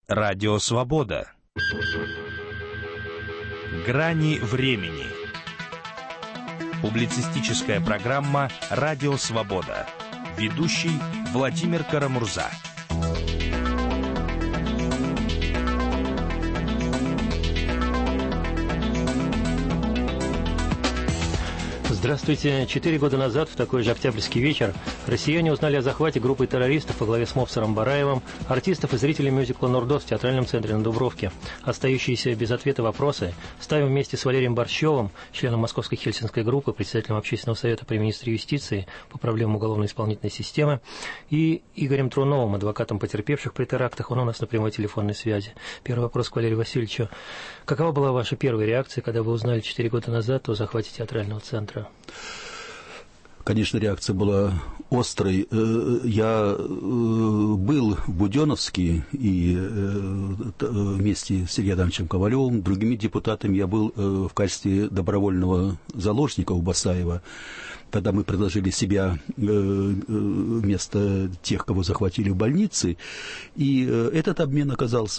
Радио Свобода. Грани времени. Публицистическая программа «Радио Свобода». Ведущий Владимир Карамурза. Здравствуйте. 4 года назад, в такой же октябрьский вечер, россияне узнали о захвате группы террористов во главе с Мовсаром Бараевым, артистов и зрителей мюзикла «Нурдос» в театральном центре на Дубровке. Остающиеся без ответа вопросы ставим вместе с Валерием Борщевым, членом Московской Хельсинской группы, председателем Общественного совета при министре юстиции по проблемам уголовно-исполнительной системы, и Игорем Труновым, адвокатом потерпевших при терактах. Он у нас на прямой телефонной связи. Первый вопрос к Валерию Васильевичу. Какова была ваша первая реакция, когда вы узнали 4 года назад о захвате театрального центра? Конечно, реакция была острой. Я был в Буденновске и вместе с Ильей Адамовичем Ковалевым, другими депутатами, я был в качестве добровольного заложника у Басаева. Тогда мы предложили себя вместо тех, кого захватили в больнице, и этот обмен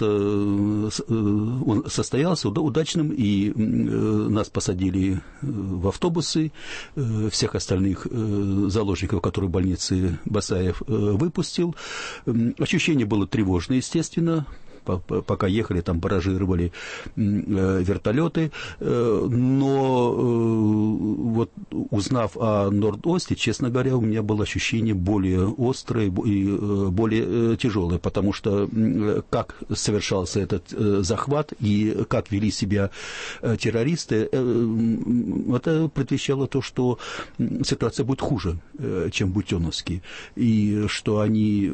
состоялся удачным, и нас посадили в автобусы, всех остальных заложников, которые в больнице Басаев выпустил. Ощущение было тревожное, естественно. Пока ехали, там баражировали вертолеты, но вот узнав о Норд-Осте, честно говоря, у меня было ощущение более острое и более тяжелое, потому что как совершался этот захват и как вели себя террористы, это предвещало то, что ситуация будет хуже, чем в Буденновске, и что они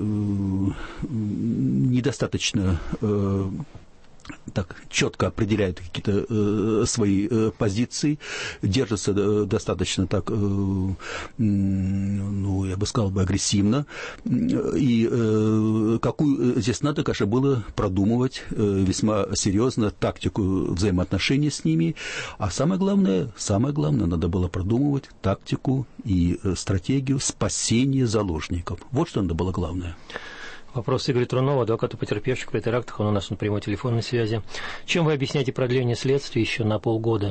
недостаточно так четко определяют какие-то свои позиции, держатся достаточно так, я бы сказал, агрессивно. И какую здесь надо, конечно, было продумывать весьма серьезно тактику взаимоотношений с ними. А самое главное, надо было продумывать тактику и стратегию спасения заложников. Вот что надо было главное. Вопрос Игоря Трунова, адвоката потерпевших при терактах, он у нас на прямой телефонной связи. Чем вы объясняете продление следствия еще на полгода?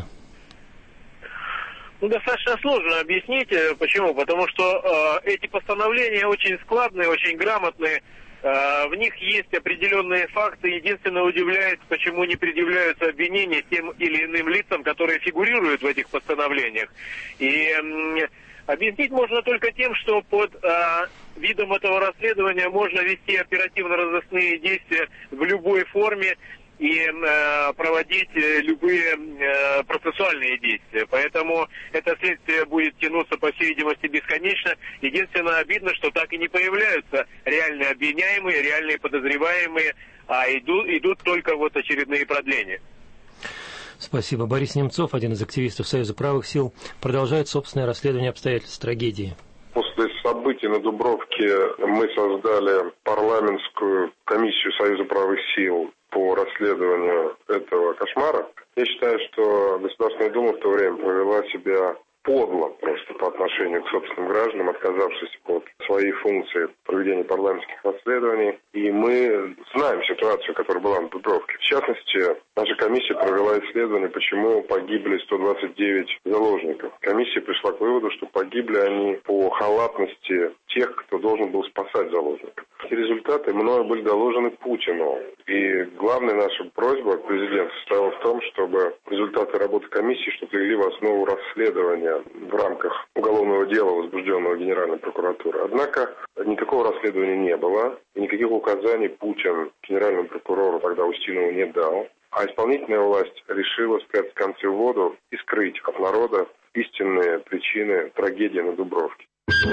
Достаточно сложно объяснить. Почему? Потому что эти постановления очень складные, очень грамотные. В них есть определенные факты. Единственное, удивляет, почему не предъявляются обвинения тем или иным лицам, которые фигурируют в этих постановлениях. И объяснить можно только тем, что под видом этого расследования можно вести оперативно-розыскные действия в любой форме и проводить любые процессуальные действия. Поэтому это следствие будет тянуться, по всей видимости, бесконечно. Единственное, обидно, что так и не появляются реальные обвиняемые, реальные подозреваемые, а идут только вот очередные продления. Спасибо. Борис Немцов, один из активистов Союза правых сил, продолжает собственное расследование обстоятельств трагедии. После событий на Дубровке мы создали парламентскую комиссию Союза правых сил по расследованию этого кошмара. Я считаю, что Государственная Дума в то время повела себя подло просто по отношению к собственным гражданам, отказавшись от своей функции проведения парламентских расследований. И мы знаем ситуацию, которая была на Дубровке. В частности, наша комиссия провела исследование, почему погибли 129 заложников. Комиссия пришла к выводу, что погибли они по халатности тех, кто должен был спасать заложников. Эти результаты мною были доложены Путину. И главная наша просьба к президенту состояла в том, чтобы результаты работы комиссии, чтобы легли в основу расследования в рамках уголовного дела, возбужденного Генеральной прокуратурой. Однако никакого расследования не было, и никаких указаний Путин генеральному прокурору тогда Устинову не дал. А исполнительная власть решила спрятать концы в воду и скрыть от народа истинные причины трагедии на Дубровке.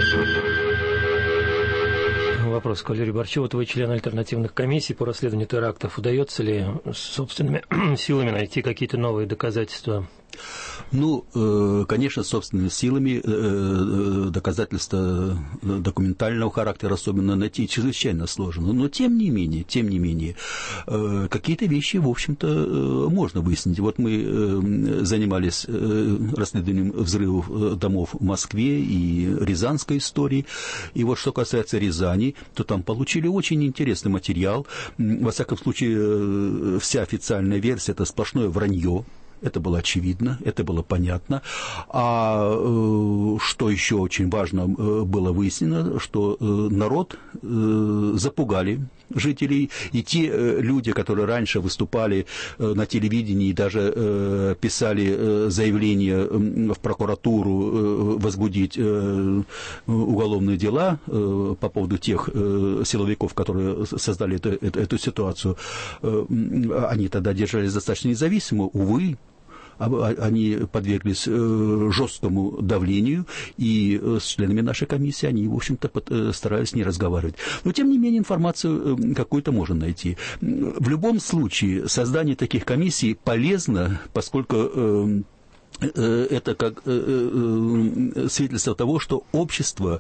Вопрос к Валерию Борщеву. Вы член альтернативных комиссий по расследованию терактов. Удается ли собственными силами найти какие-то новые доказательства Ну, конечно, собственными силами доказательства документального характера особенно найти чрезвычайно сложно. Но тем не менее, какие-то вещи, в общем-то, можно выяснить. Вот мы занимались расследованием взрывов домов в Москве и рязанской истории. И вот что касается Рязани, то там получили очень интересный материал. Во всяком случае, вся официальная версия – это сплошное вранье. Это было очевидно, это было понятно. А что еще очень важно было выяснено, что народ запугали жителей, и те люди, которые раньше выступали на телевидении и даже писали заявление в прокуратуру возбудить уголовные дела по поводу тех силовиков, которые создали эту ситуацию, они тогда держались достаточно независимо, увы. Они подверглись жесткому давлению, и с членами нашей комиссии они, в общем-то, старались не разговаривать. Но, тем не менее, информацию какую-то можно найти. В любом случае, создание таких комиссий полезно, поскольку это как свидетельство того, что общество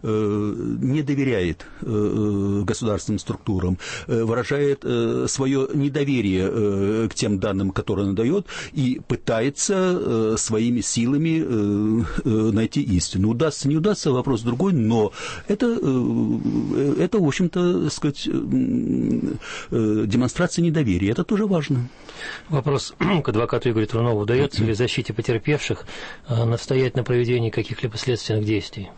не доверяет государственным структурам, выражает свое недоверие к тем данным, которые оно дает, и пытается своими силами найти истину. Удастся, не удастся, вопрос другой, но это в общем-то, так сказать, демонстрация недоверия. Это тоже важно. Вопрос к адвокату Игорю Трунову. Удается ли защите потерпевших настоять на проведении каких-либо следственных действий?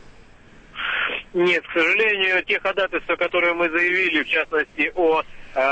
Нет, к сожалению, те ходатайства, которые мы заявили, в частности, о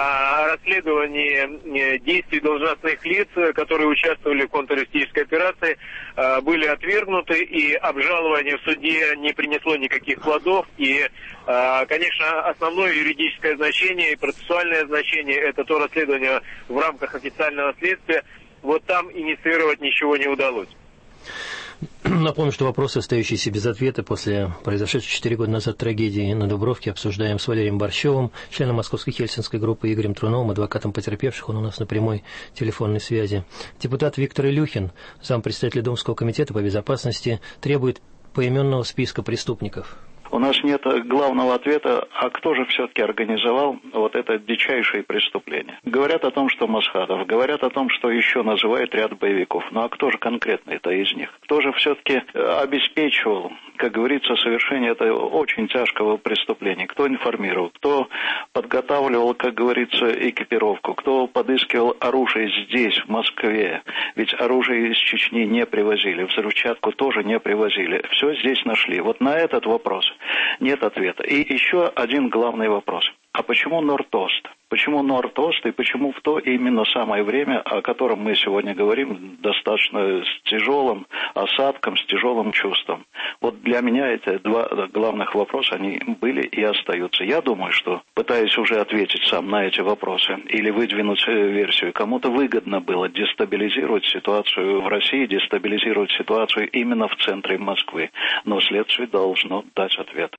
расследовании действий должностных лиц, которые участвовали в контртеррористической операции, были отвергнуты, и обжалование в суде не принесло никаких плодов. И, конечно, основное юридическое значение и процессуальное значение – это то расследование в рамках официального следствия. Вот там инициировать ничего не удалось. Напомню, что вопросы, остающиеся без ответа после произошедшей 4 года назад трагедии на Дубровке, обсуждаем с Валерием Борщевым, членом Московской Хельсинской группы, Игорем Труновым, адвокатом потерпевших. Он у нас на прямой телефонной связи. Депутат Виктор Илюхин, зампредседателя Думского комитета по безопасности, требует поименного списка преступников. У нас нет главного ответа, а кто же все-таки организовал вот это дичайшее преступление. Говорят о том, что Масхадов, говорят о том, что еще называют ряд боевиков. Ну а кто же конкретно это из них? Кто же все-таки обеспечивал, как говорится, совершение этого очень тяжкого преступления? Кто информировал, кто подготавливал, как говорится, экипировку, кто подыскивал оружие здесь, в Москве? Ведь оружие из Чечни не привозили, взрывчатку тоже не привозили. Все здесь нашли. Вот на этот вопрос нет ответа. И еще один главный вопрос. А почему Норд-Ост? Почему Норд-Ост и почему в то именно самое время, о котором мы сегодня говорим, достаточно с тяжелым осадком, с тяжелым чувством? Вот для меня это два главных вопроса, они были и остаются. Я думаю, что, пытаясь уже ответить сам на эти вопросы или выдвинуть версию, кому-то выгодно было дестабилизировать ситуацию в России, дестабилизировать ситуацию именно в центре Москвы. Но следствие должно дать ответ.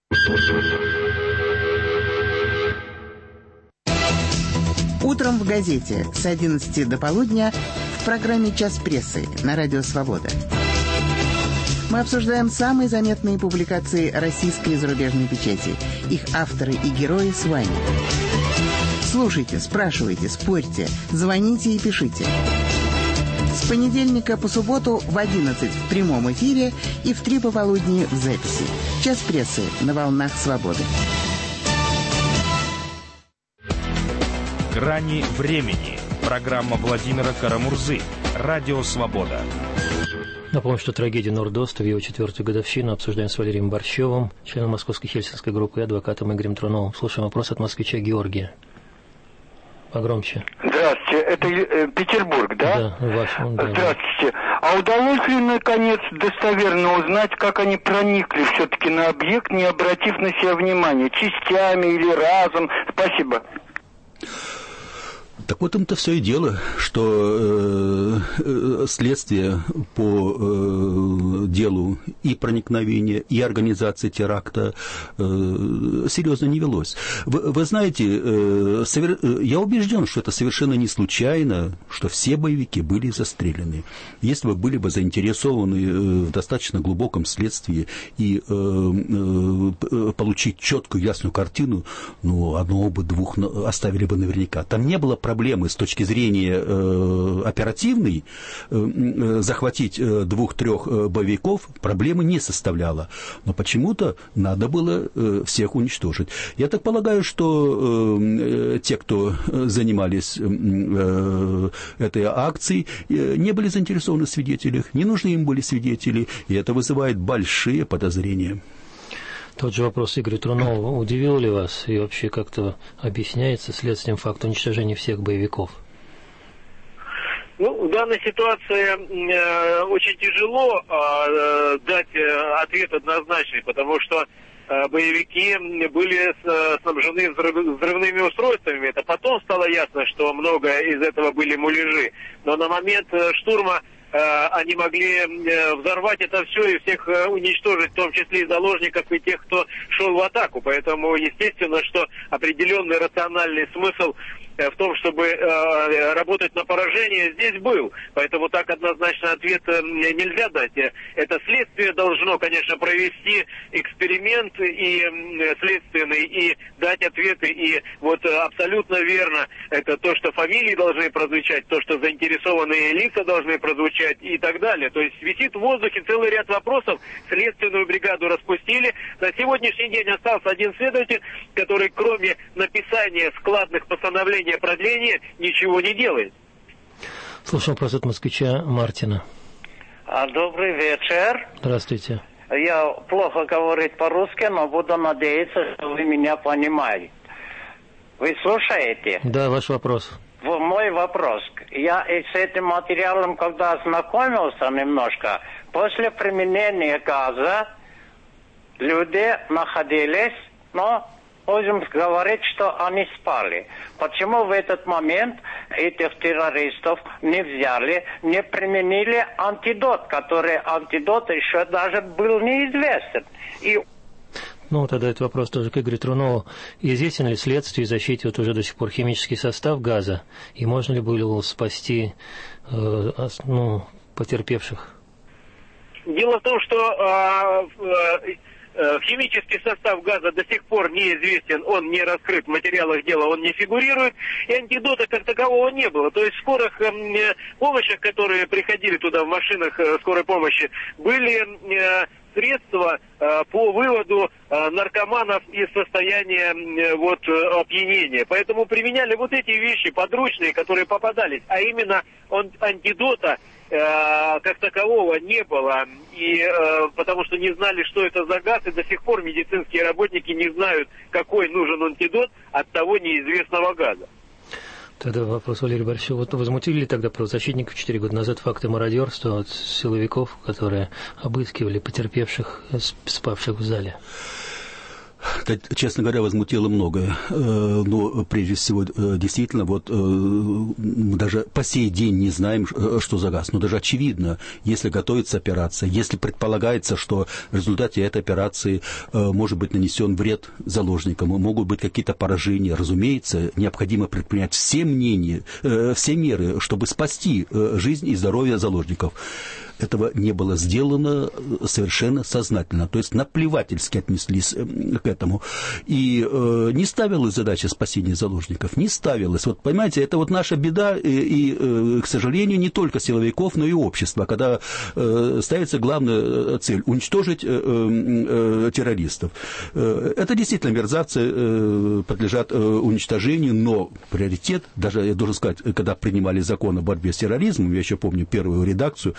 Утром в газете с 11 до полудня в программе «Час прессы» на Радио Свобода. Мы обсуждаем самые заметные публикации российской и зарубежной печати. Их авторы и герои с вами. Слушайте, спрашивайте, спорьте, звоните и пишите. С понедельника по субботу в 11 в прямом эфире и в 3 пополудни в записи. «Час прессы» на волнах Свободы. «Грани времени». Программа Владимира Карамурзы. Радио «Свобода». Напомню, что трагедия Норд-Оста в его 4-ю годовщину обсуждаем с Валерием Борщевым, членом Московской Хельсинской группы, и адвокатом Игорем Труновым. Слушаем вопрос от москвича Георгия. Погромче. Здравствуйте, это Петербург, да? Да, ваш. Да. Здравствуйте. А удалось ли, наконец, достоверно узнать, как они проникли все-таки на объект, не обратив на себя внимания, частями или разом? Спасибо. Так вот им-то все и дело, что следствие по делу и проникновения, и организации теракта серьезно не велось. Вы знаете, я убежден, что это совершенно не случайно, что все боевики были застрелены. Если бы были бы заинтересованы в достаточно глубоком следствии и получить четкую, ясную картину, ну, одного-двух оставили бы наверняка. Там не было проблемы с точки зрения оперативной, захватить 2-3 боевиков проблемы не составляло. Но почему-то надо было всех уничтожить. Я так полагаю, что те, кто занимались этой акцией, не были заинтересованы в свидетелях, не нужны им были свидетели, и это вызывает большие подозрения. Тот же вопрос Игоря Трунова. Удивил ли вас и вообще как-то объясняется следствием факт уничтожения всех боевиков? Ну, в данной ситуации очень тяжело дать ответ однозначный, потому что боевики были снабжены взрывными устройствами. Это потом стало ясно, что много из этого были муляжи. Но на момент штурма они могли взорвать это все и всех уничтожить, в том числе и заложников, и тех, кто шел в атаку. Поэтому, естественно, что определенный рациональный смысл в том, чтобы работать на поражение, здесь был. Поэтому так однозначно ответ нельзя дать. Это следствие должно, конечно, провести эксперимент и следственный, и дать ответы. И вот абсолютно верно, это то, что фамилии должны прозвучать, то, что заинтересованные лица должны прозвучать и так далее. То есть висит в воздухе целый ряд вопросов. Следственную бригаду распустили. На сегодняшний день остался один следователь, который кроме написания складных постановлений о продлении ничего не делает. Слушаем вопрос от москвича Мартина. Добрый вечер. Здравствуйте. Я плохо говорю по-русски, но буду надеяться, что вы меня понимаете. Вы слушаете? Да, ваш вопрос. Мой вопрос. Я с этим материалом, когда ознакомился немножко, после применения газа люди находились, но можем говорить, что они спали. Почему в этот момент этих террористов не взяли, не применили антидот, который антидот еще даже был неизвестен? Ну, тогда этот вопрос тоже к Игорю Трунову. Известен ли следствию и защите вот уже до сих пор химический состав газа? И можно ли было спасти потерпевших? Дело в том, что химический состав газа до сих пор неизвестен, он не раскрыт в материалах дела, он не фигурирует, и антидота как такового не было. То есть в скорых помощях, которые приходили туда в машинах скорой помощи, были средства по выводу наркоманов из состояния опьянения. Поэтому применяли вот эти вещи подручные, которые попадались, а именно антидота как такового не было, и потому что не знали, что это за газ, и до сих пор медицинские работники не знают, какой нужен антидот от того неизвестного газа. Тогда вопрос Валерию Борисовичу. Вот возмутили ли тогда правозащитников 4 года назад факты мародерства от силовиков, которые обыскивали потерпевших, спавших в зале? Честно говоря, возмутило многое. Но прежде всего, действительно, даже по сей день не знаем, что за газ. Но даже очевидно, если готовится операция, если предполагается, что в результате этой операции может быть нанесен вред заложникам, могут быть какие-то поражения, разумеется, необходимо предпринять все меры, чтобы спасти жизнь и здоровье заложников. Этого не было сделано совершенно сознательно. То есть наплевательски отнеслись к этому. И не ставилась задача спасения заложников. Не ставилась. Вот понимаете, это вот наша беда. И, к сожалению, не только силовиков, но и общества. Когда ставится главная цель – уничтожить террористов. Это действительно мерзавцы подлежат уничтожению, но приоритет, даже, я должен сказать, когда принимали закон о борьбе с терроризмом, я еще помню первую редакцию, там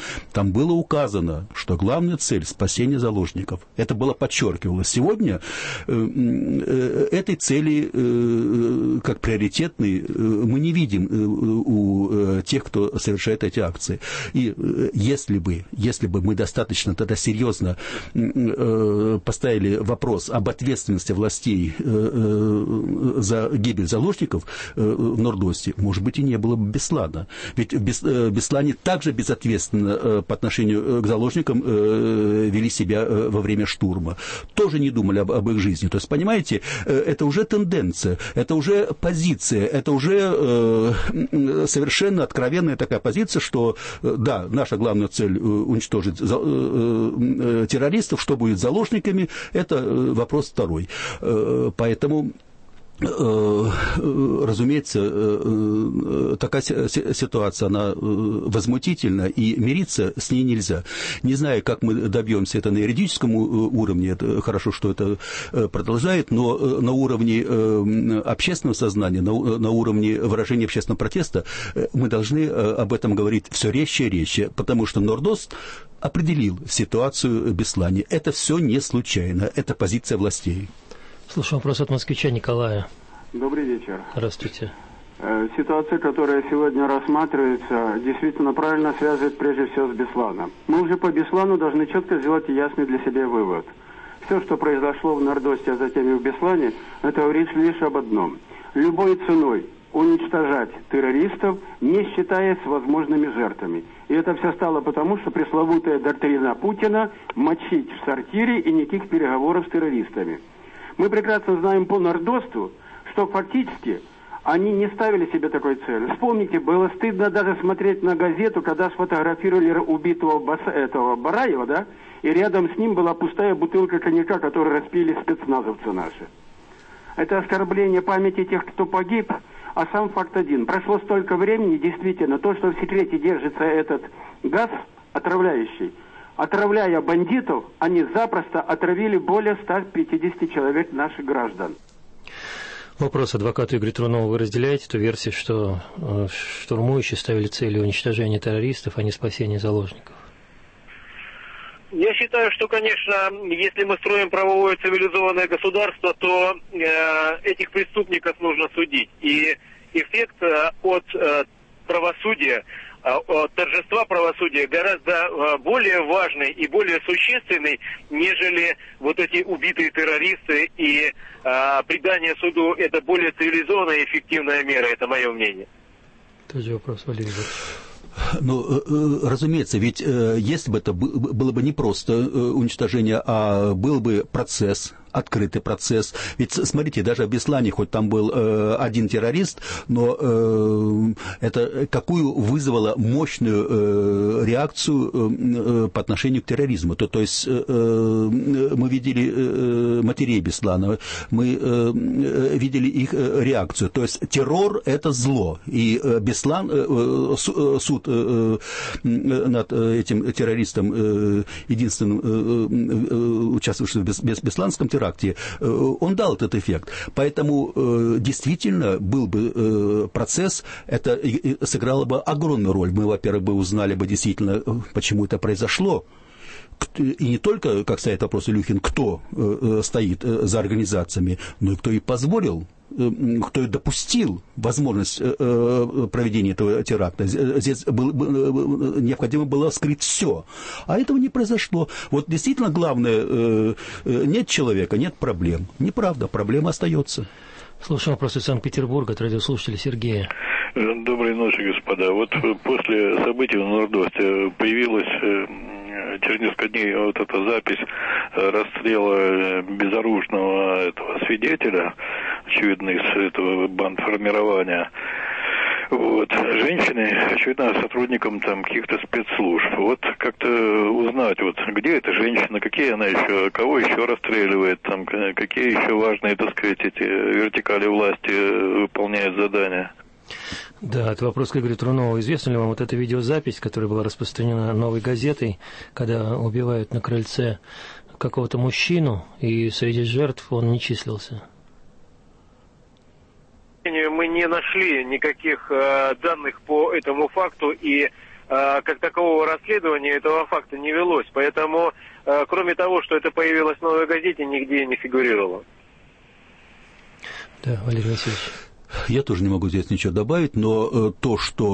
там было указано, что главная цель – спасение заложников. Это было подчеркивалось. Сегодня этой цели как приоритетной мы не видим у тех, кто совершает эти акции. И если бы мы достаточно тогда серьезно поставили вопрос об ответственности властей за гибель заложников в Нордосте, может быть, и не было бы Беслана. Ведь в Беслане также безответственно по отношению к заложникам вели себя во время штурма. Тоже не думали об их жизни. То есть, понимаете, это уже тенденция, это уже позиция, это уже совершенно откровенная такая позиция, что, да, наша главная цель уничтожить террористов, что будет с заложниками, это вопрос второй. Поэтому, разумеется, такая ситуация, она возмутительна, и мириться с ней нельзя. Не знаю, как мы добьемся это на юридическом уровне, это хорошо, что это продолжает, но на уровне общественного сознания, на уровне выражения общественного протеста мы должны об этом говорить все резче и резче, потому что Нордост определил ситуацию в Беслане. Это все не случайно, это позиция властей. Слушаю вопрос от москвича Николая. Добрый вечер. Здравствуйте. Ситуация, которая сегодня рассматривается, действительно правильно связывает прежде всего с Бесланом. Мы уже по Беслану должны четко сделать ясный для себя вывод. Все, что произошло в Нордосте, а затем и в Беслане, это говорит лишь об одном. Любой ценой уничтожать террористов, не считаясь возможными жертвами. И это все стало потому, что пресловутая доктрина Путина мочить в сортире и никаких переговоров с террористами. Мы прекрасно знаем по Нордосту, что фактически они не ставили себе такой цели. Вспомните, было стыдно даже смотреть на газету, когда сфотографировали убитого Бараева, да, и рядом с ним была пустая бутылка коньяка, которую распили спецназовцы наши. Это оскорбление памяти тех, кто погиб, а сам факт один. Прошло столько времени, действительно, то, что в секрете держится этот газ отравляющий, отравляя бандитов, они запросто отравили более 150 человек наших граждан. Вопрос адвокату Игорю Трунову. Вы разделяете ту версию, что штурмующие ставили целью уничтожения террористов, а не спасения заложников? Я считаю, что, конечно, если мы строим правовое цивилизованное государство, то этих преступников нужно судить. И эффект от правосудия, от торжества правосудия гораздо более важный и более существенный, нежели вот эти убитые террористы, и предание суду – это более цивилизованная и эффективная мера, это мое мнение. Тот же вопрос, Валерий Ильич. Ну, разумеется, ведь если бы это было бы не просто уничтожение, а был бы процесс, открытый процесс. Ведь, смотрите, даже в Беслане, хоть там был один террорист, но это какую вызвало мощную реакцию по отношению к терроризму. То есть мы видели матерей Беслана, мы видели их реакцию. То есть террор – это зло. И Беслан, суд над этим террористом, единственным участвовавшим в Бесланском терроре, он дал этот эффект. Поэтому действительно был бы процесс, это сыграло бы огромную роль. Мы, во-первых, бы узнали бы действительно, почему это произошло. И не только, как стоит вопрос Илюхин, кто стоит за организациями, но и кто и позволил, кто и допустил возможность проведения этого теракта. Здесь необходимо было скрыть все. А этого не произошло. Вот действительно главное, нет человека, нет проблем. Неправда, проблема остается. Слушаем вопрос из Санкт-Петербурга от радиослушателя Сергея. Доброй ночи, господа. Вот после событий в Нордосте появилась через несколько дней вот эта запись расстрела безоружного этого свидетеля, очевидно, из этого бандформирования. Вот. Женщины, очевидно, сотрудникам там каких-то спецслужб. Вот как-то узнать, вот где эта женщина, какие она еще, кого еще расстреливает, там, какие еще важные, так сказать, эти вертикали власти выполняют задания. Да, это вопрос к Игорю Трунову. Известна ли вам вот эта видеозапись, которая была распространена «Новой газетой», когда убивают на крыльце какого-то мужчину, и среди жертв он не числился? Мы не нашли никаких данных по этому факту, и как такового расследования этого факта не велось. Поэтому, кроме того, что это появилось в «Новой газете», нигде не фигурировало. Да, Валерий Васильевич. Я тоже не могу здесь ничего добавить, но то, что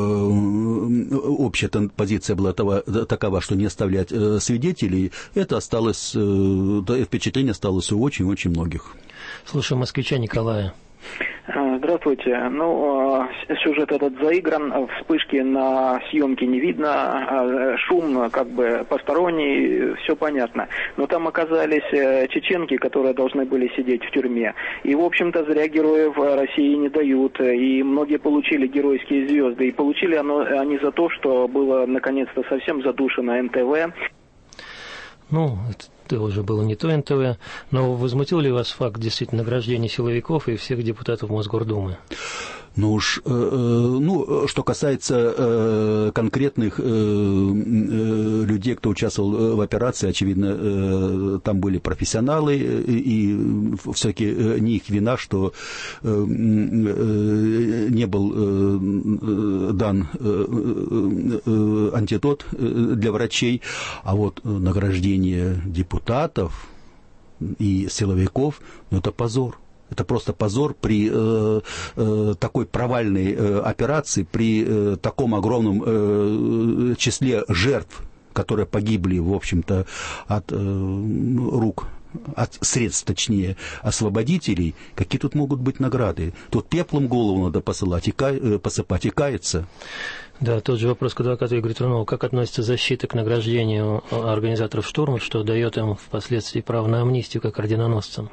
общая позиция была такова, что не оставлять свидетелей, это осталось, впечатление осталось у очень-очень многих. Слушаем москвича Николая. Здравствуйте. Сюжет этот заигран, вспышки на съемке не видно, шум как бы посторонний, все понятно. Но там оказались чеченки, которые должны были сидеть в тюрьме. И, в общем-то, зря героев России не дают. И многие получили геройские звезды. И получили они за то, что было, наконец-то, совсем задушено НТВ. Это уже было не то НТВ, но возмутил ли вас факт действительно награждения силовиков и всех депутатов Мосгордумы? Что касается конкретных людей, кто участвовал в операции, очевидно, там были профессионалы, и все-таки не их вина, что не был дан антидот для врачей, а вот награждение депутатов и силовиков, это позор. Это просто позор при такой провальной операции, при таком огромном числе жертв, которые погибли, в общем-то, от средств, точнее, освободителей. Какие тут могут быть награды? Тут пеплом голову надо посыпать и каяться. Да, тот же вопрос к адвокату Игорю Трунову. Как относится защита к награждению организаторов штурма, что дает им впоследствии право на амнистию как орденоносцам?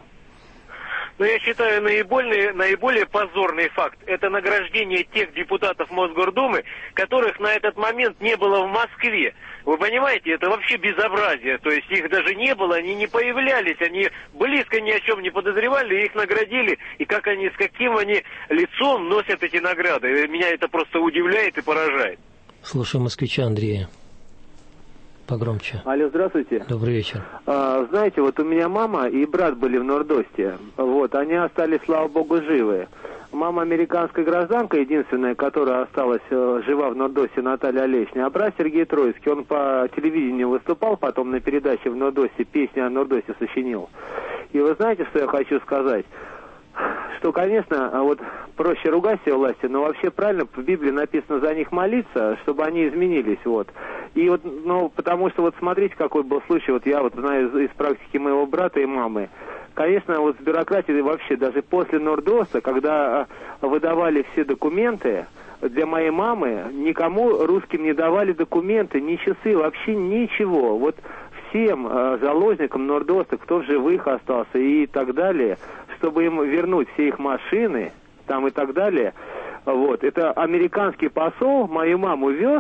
Я считаю, наиболее позорный факт – это награждение тех депутатов Мосгордумы, которых на этот момент не было в Москве. Вы понимаете, это вообще безобразие. То есть их даже не было, они не появлялись, они близко ни о чем не подозревали, их наградили. И с каким они лицом носят эти награды. Меня это просто удивляет и поражает. Слушаю москвича Андрея. Погромче. Алло, здравствуйте. Добрый вечер. Знаете, вот у меня мама и брат были в Нордосте. Они остались, слава богу, живы. Мама американская гражданка, единственная, которая осталась жива в Нордосте, Наталья Олечня. А брат Сергей Троицкий, он по телевидению выступал потом на передаче в Нордосте, песни о Нордосте сочинил. И вы знаете, что я хочу сказать? Что, конечно, проще ругать все власти, но вообще правильно в Библии написано за них молиться, чтобы они изменились, И потому что смотрите, какой был случай, я знаю из практики моего брата и мамы. Конечно, с бюрократией вообще, даже после Нордоста, когда выдавали все документы, для моей мамы никому русским не давали документы, ни часы, вообще ничего. Всем заложникам Нордоста, кто в живых остался и так далее, чтобы им вернуть все их машины, там и так далее. Это американский посол мою маму вез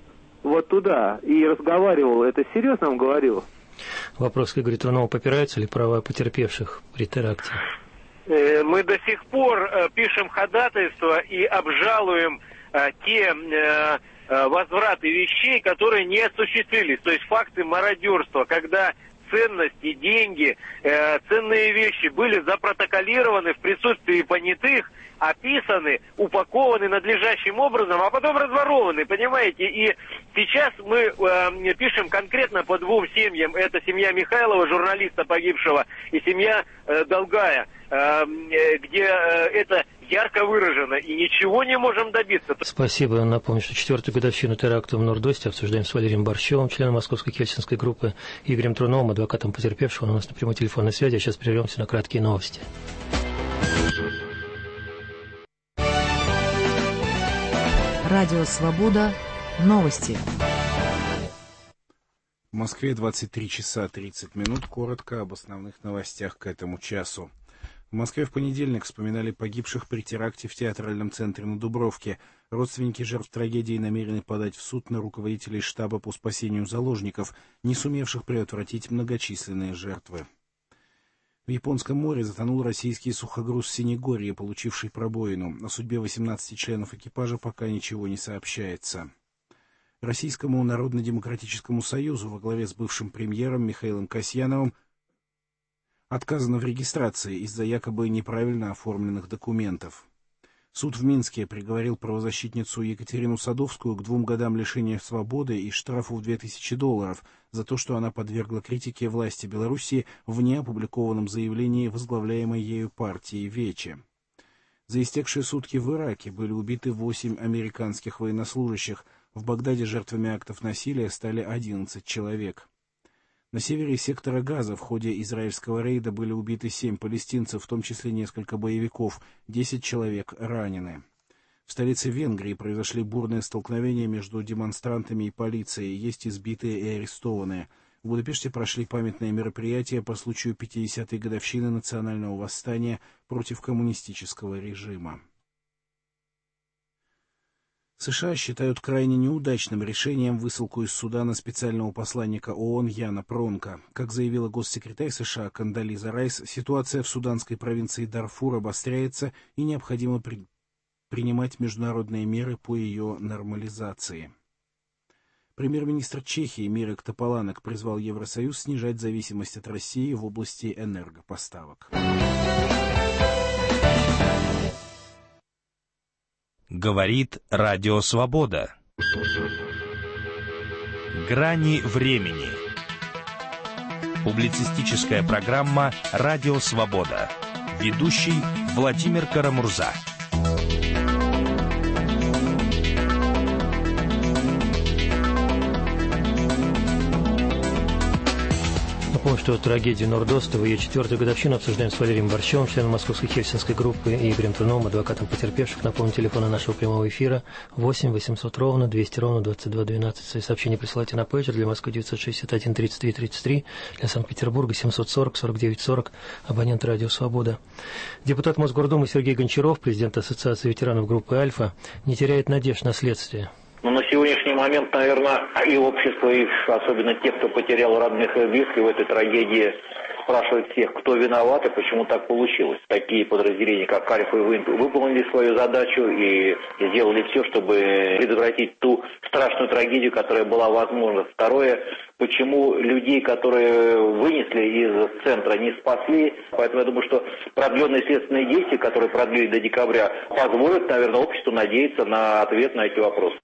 туда и разговаривал. Это серьезно вам говорю? Вопрос к Игорю Трунову. Попираются ли права потерпевших при теракте? Мы до сих пор пишем ходатайство и обжалуем те возвраты вещей, которые не осуществились. То есть факты мародерства, когда ценности, деньги, ценные вещи были запротоколированы в присутствии понятых, описаны, упакованы надлежащим образом, а потом разворованы, понимаете? И сейчас мы пишем конкретно по двум семьям. Это семья Михайлова, журналиста погибшего, и семья Долгая, где это ярко выражено, и ничего не можем добиться. Спасибо. Напомню, что 4-ю годовщину теракта в Нордосте обсуждаем с Валерием Борщевым, членом Московской Кельсинской группы, Игорем Труновым, адвокатом потерпевшего. Он у нас на прямой телефонной связи. А сейчас прервемся на краткие новости. Радио «Свобода». Новости. В Москве 23 часа 30 минут. Коротко об основных новостях к этому часу. В Москве в понедельник вспоминали погибших при теракте в театральном центре на Дубровке. Родственники жертв трагедии намерены подать в суд на руководителей штаба по спасению заложников, не сумевших предотвратить многочисленные жертвы. В Японском море затонул российский сухогруз «Синегорье», получивший пробоину. О судьбе 18 членов экипажа пока ничего не сообщается. Российскому Народно-демократическому союзу во главе с бывшим премьером Михаилом Касьяновым отказано в регистрации из-за якобы неправильно оформленных документов. Суд в Минске приговорил правозащитницу Екатерину Садовскую к 2 годам лишения свободы и штрафу в $2000 за то, что она подвергла критике власти Белоруссии в неопубликованном заявлении возглавляемой ею партии «Вече». За истекшие сутки в Ираке были убиты 8 американских военнослужащих. В Багдаде жертвами актов насилия стали 11 человек. На севере сектора Газа в ходе израильского рейда были убиты 7 палестинцев, в том числе несколько боевиков, 10 человек ранены. В столице Венгрии произошли бурные столкновения между демонстрантами и полицией, есть избитые и арестованные. В Будапеште прошли памятные мероприятия по случаю 50-й годовщины национального восстания против коммунистического режима. США считают крайне неудачным решением высылку из Судана специального посланника ООН Яна Пронка. Как заявила госсекретарь США Кондолиза Райс, ситуация в суданской провинции Дарфур обостряется и необходимо принимать международные меры по ее нормализации. Премьер-министр Чехии Мирек Тополанек призвал Евросоюз снижать зависимость от России в области энергопоставок. Говорит Радио Свобода. Грани времени. Публицистическая программа «Радио Свобода». Ведущий Владимир Карамурза. Напомню, что трагедию Нордоста в ее 4-ю годовщину обсуждаем с Валерием Борщевым, членом Московской Хельсинской группы, и Игорем Труновым, адвокатом потерпевших. Напомню, телефоны нашего прямого эфира 8 800 ровно 200 ровно 22 12. Свои сообщения присылайте на пейджер. Для Москвы 961 33 33, для Санкт-Петербурга 740 49 40, абонент Радио Свобода. Депутат Мосгордумы Сергей Гончаров, президент Ассоциации ветеранов группы «Альфа», не теряет надежд на следствие. Но на сегодняшний момент, наверное, и общество, и особенно те, кто потерял родных и близких в этой трагедии, спрашивают всех, кто виноват и почему так получилось. Такие подразделения, как Альфа и ВИН, выполнили свою задачу и сделали все, чтобы предотвратить ту страшную трагедию, которая была возможна. Второе, почему людей, которые вынесли из центра, не спасли. Поэтому я думаю, что продленные следственные действия, которые продлили до декабря, позволят, наверное, обществу надеяться на ответ на эти вопросы.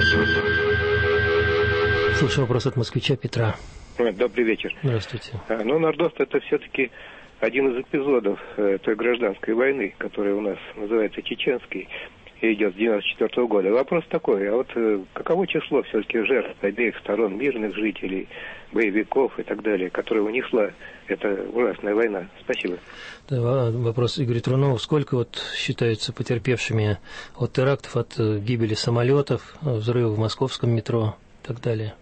Слушаю вопрос от москвича Петра. Добрый вечер. Здравствуйте. Нордост — это все-таки один из эпизодов той гражданской войны, которая у нас называется чеченской и идет с 1994 года. Вопрос такой, а вот каково число все-таки жертв обеих сторон, мирных жителей, боевиков и так далее, которые унесла эта ужасная война? Спасибо. Да, вопрос Игоря Трунова. Сколько считаются потерпевшими от терактов, от гибели самолетов, взрывов в московском метро и так далее?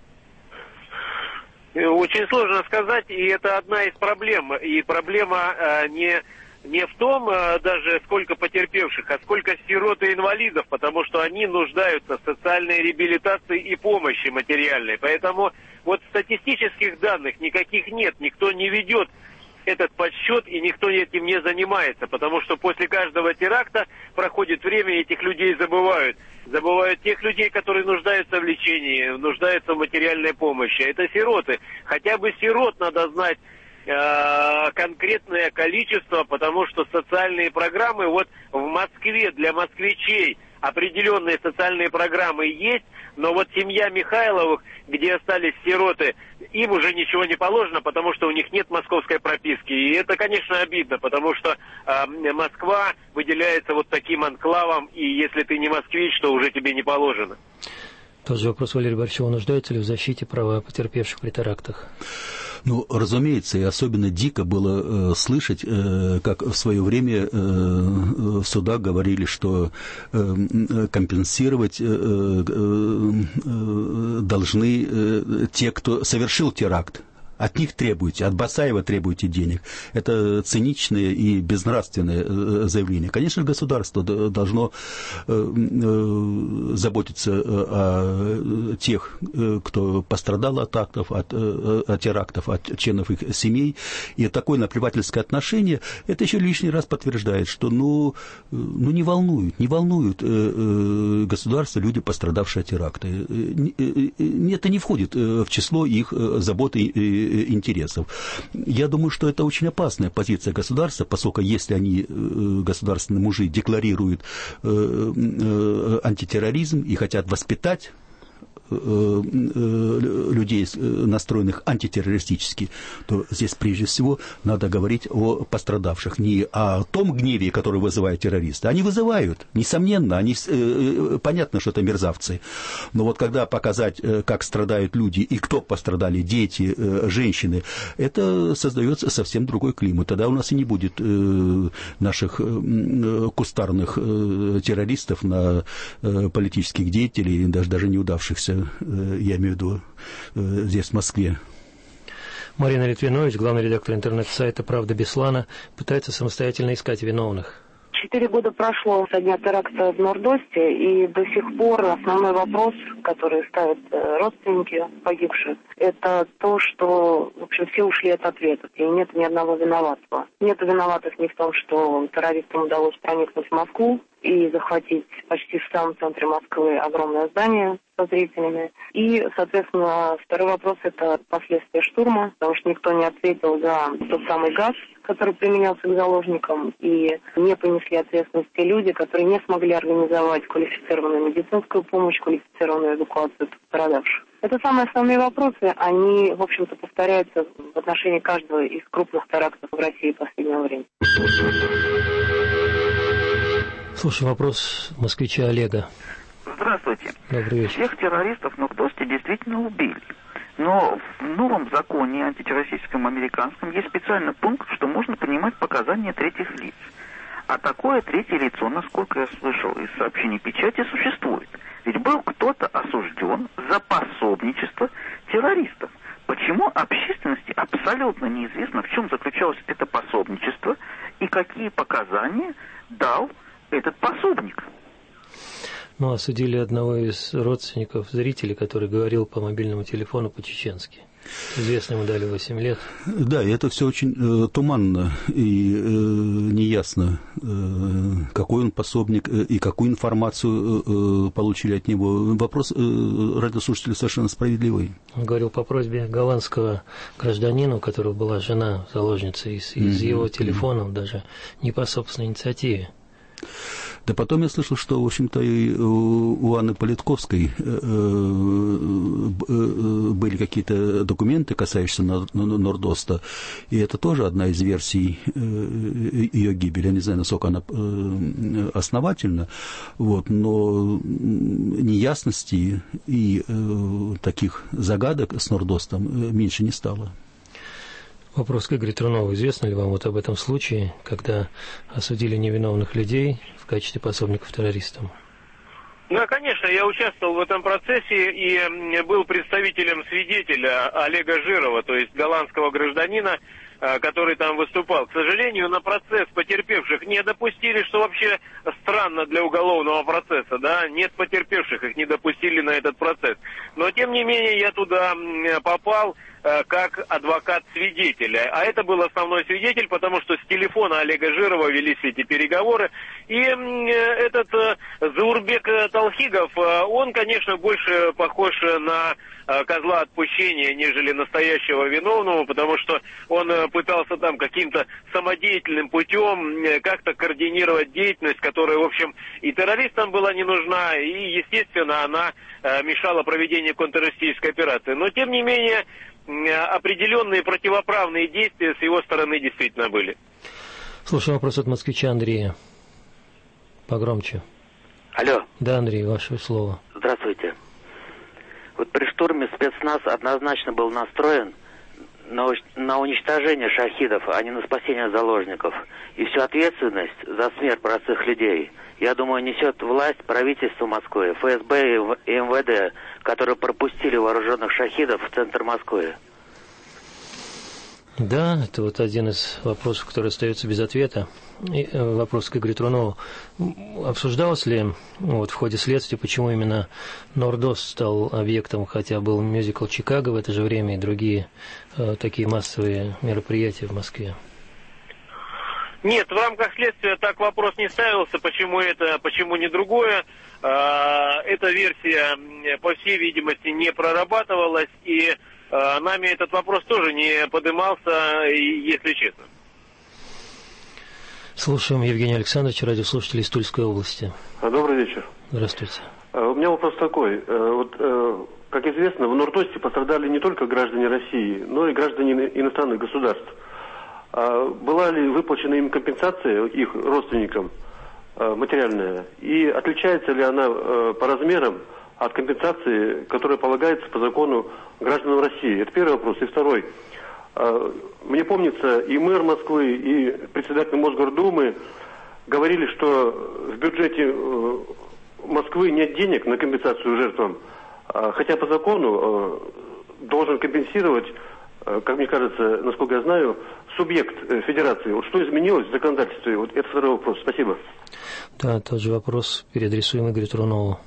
Очень сложно сказать, и это одна из проблем. И проблема не в том даже сколько потерпевших, а сколько сирот и инвалидов, потому что они нуждаются в социальной реабилитации и помощи материальной. Поэтому статистических данных никаких нет, никто не ведет этот подсчет, и никто этим не занимается, потому что после каждого теракта проходит время, и этих людей забывают. Забывают тех людей, которые нуждаются в лечении, нуждаются в материальной помощи. Это сироты. Хотя бы сирот надо знать конкретное количество, потому что социальные программы, в Москве для москвичей определенные социальные программы есть, но семья Михайловых, где остались сироты, им уже ничего не положено, потому что у них нет московской прописки. И это, конечно, обидно, потому что Москва выделяется таким анклавом, и если ты не москвич, то уже тебе не положено. Тот же вопрос Валерия Борщева. Нуждаются ли в защите права потерпевших при терактах? Разумеется, и особенно дико было слышать, как в свое время в судах говорили, что компенсировать должны те, кто совершил теракт. От них требуете, от Басаева требуете денег. Это циничное и безнравственное заявление. Конечно, государство должно заботиться о тех, кто пострадал от актов, от терактов, от членов их семей. И такое наплевательское отношение, это еще лишний раз подтверждает, что не волнуют государство люди, пострадавшие от теракта. Это не входит в число их заботы интересов. Я думаю, что это очень опасная позиция государства, поскольку если они, государственные мужи, декларируют антитерроризм и хотят воспитать людей, настроенных антитеррористически, то здесь прежде всего надо говорить о пострадавших, не о том гневе, который вызывают террористы. Они вызывают, несомненно, они, понятно, что это мерзавцы. Но вот когда показать, как страдают люди и кто пострадали, дети, женщины, это создается совсем другой климат. Тогда у нас и не будет наших кустарных террористов на политических деятелей, даже неудавшихся, я имею в виду здесь, в Москве. Марина Литвинович, главный редактор интернет-сайта «Правда Беслана», пытается самостоятельно искать виновных. 4 года прошло со дня теракта в Нордосте, и до сих пор основной вопрос, который ставят родственники погибших, это то, что, в общем, все ушли от ответов, и нет ни одного виноватого. Нет виноватых ни в том, что террористам удалось проникнуть в Москву и захватить почти в самом центре Москвы огромное здание со зрителями. И, соответственно, второй вопрос – это последствия штурма, потому что никто не ответил за тот самый газ, который применялся к заложникам, и не понесли ответственности люди, которые не смогли организовать квалифицированную медицинскую помощь, квалифицированную эвакуацию пострадавших. Это самые основные вопросы, они, в общем-то, повторяются в отношении каждого из крупных терактов в России в последнее время. Слушай, вопрос москвича Олега. Здравствуйте. Добрый вечер. Всех террористов в Нордосте действительно убили. Но в новом законе антитеррористическом американском есть специальный пункт, что можно принимать показания третьих лиц. А такое третье лицо, насколько я слышал из сообщений печати, существует. Ведь был кто-то осужден за пособничество террористам. Почему общественности абсолютно неизвестно, в чем заключалось это пособничество и какие показания дал этот пособник? Ну, осудили одного из родственников зрителей, который говорил по мобильному телефону по-чеченски. Известно, ему дали 8 лет. Да, и это все очень туманно и неясно, какой он пособник и какую информацию получили от него. Вопрос радиослушателя совершенно справедливый. Он говорил по просьбе голландского гражданина, у которого была жена заложница, из его телефона, даже не по собственной инициативе. Да потом я слышал, что, в общем-то, и у Анны Политковской были какие-то документы, касающиеся Нордоста, и это тоже одна из версий ее гибели. Я не знаю, насколько она основательна, вот, но неясностей и таких загадок с Нордостом меньше не стало. Вопрос к Игорю Трунову. Известно ли вам вот об этом случае, когда осудили невиновных людей в качестве пособников террористам? Да, конечно, я участвовал в этом процессе и был представителем свидетеля Олега Жирова, то есть голландского гражданина, который там выступал. К сожалению, на процесс потерпевших не допустили, что вообще странно для уголовного процесса, да, нет потерпевших, их не допустили на этот процесс. Но, тем не менее, я туда попал как адвокат свидетеля. А это был основной свидетель, потому что с телефона Олега Жирова велись эти переговоры. И этот Заурбек Талхигов, он, конечно, больше похож на козла отпущения, нежели настоящего виновного, потому что он пытался там каким-то самодеятельным путем как-то координировать деятельность, которая, в общем, и террористам была не нужна, и, естественно, она мешала проведению контртеррористической операции. Но, тем не менее, определенные противоправные действия с его стороны действительно были. Слушай, вопрос от москвича Андрея. Погромче. Алло. Да, Андрей, ваше слово. Здравствуйте. Вот при штурме спецназ однозначно был настроен на уничтожение шахидов, а не на спасение заложников. И всю ответственность за смерть простых людей, я думаю, несет власть, правительство Москвы, ФСБ и МВД, которые пропустили вооруженных шахидов в центр Москвы. Да, это вот один из вопросов, который остается без ответа. И вопрос к Игорю Трунову. Обсуждалось ли вот в ходе следствия, почему именно Нордост стал объектом, хотя был мюзикл «Чикаго» в это же время и другие такие массовые мероприятия в Москве? Нет, в рамках следствия так вопрос не ставился, почему это, почему не другое. Эта версия, по всей видимости, не прорабатывалась, и нами этот вопрос тоже не поднимался, если честно. Слушаем Евгения Александровича, радиослушатель из Тульской области. Добрый вечер. Здравствуйте. У меня вопрос такой. Как известно, в Нордосте пострадали не только граждане России, но и граждане иностранных государств. Была ли выплачена им компенсация их родственникам материальная? И отличается ли она по размерам от компенсации, которая полагается по закону гражданам России? Это первый вопрос. И второй. Мне помнится, и мэр Москвы, и председатель Мосгордумы говорили, что в бюджете Москвы нет денег на компенсацию жертвам, хотя по закону должен компенсировать, как мне кажется, насколько я знаю, субъект федерации. Вот что изменилось в законодательстве? Вот это второй вопрос. Спасибо. Да, тот же вопрос переадресуем Игорю Трунову.